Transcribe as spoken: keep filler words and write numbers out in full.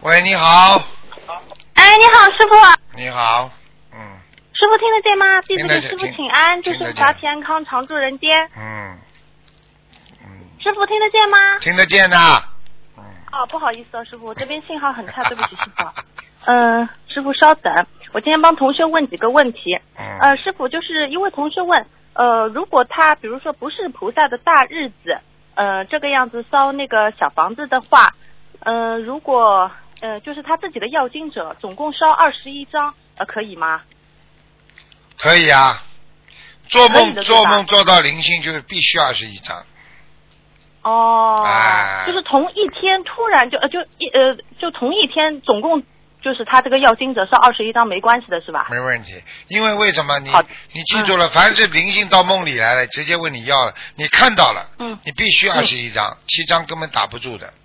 喂，你好。 哎，你好，师傅。 你好，嗯。 师傅听得见吗？弟子给师傅听请安，祝师傅法体安康，常驻人间。 嗯嗯。 师傅听得见吗？ 听得见的。嗯。 哦，不好意思啊，师傅，我这边信号很差，对不起，师傅。嗯、呃，师傅稍等，我今天帮同学问几个问题。 嗯。 呃，师傅，就是一位同学问，呃，如果他比如说不是菩萨的大日子，呃，这个样子烧那个小房子的话，呃，如果呃就是他自己的要经者总共烧二十一张，呃，可以吗？ 可以啊，做梦做梦做做到灵性就是必须二十一张。 哦、 哎， 就是同一天突然就呃就一呃就同一天总共就是他这个要经者烧二十一张没关系的是吧？ 没问题，因为为什么你好你记住了，嗯、凡是灵性到梦里来了，直接问你要了，你看到了， 嗯， 你必须二十一张，七张根本打不住的。